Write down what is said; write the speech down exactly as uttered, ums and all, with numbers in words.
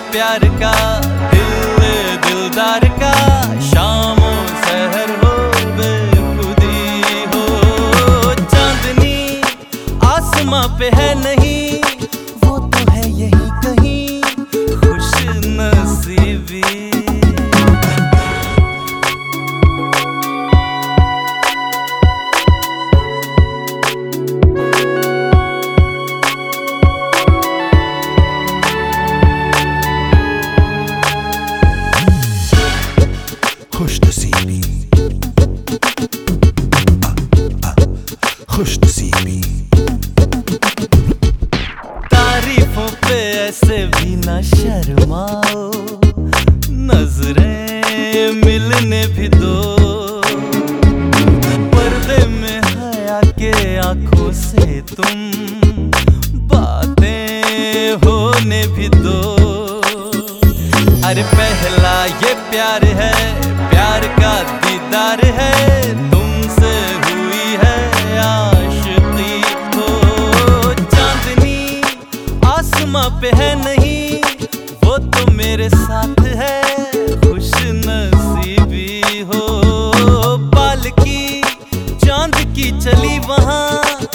प्यार का, दिल दिलदार का, शामों सहर हो बेखुदी हो। चांदनी आसमां पे है नहीं, वो तो है यही कहीं खुश नसीबी। खुशनसीबी, खुशनसीबी। तारीफों पे ऐसे भी ना शर्माओ, नजरें मिलने भी दो। पर्दे में हया के आंखों से तुम बातें होने भी दो। अरे पहला ये प्यार है, प्यार का दीदार है, तुमसे हुई है आशिकी हो। चांदनी आसमां पे है नहीं, वो तो मेरे साथ है खुश नसीबी हो। पालकी चांद की चली वहां,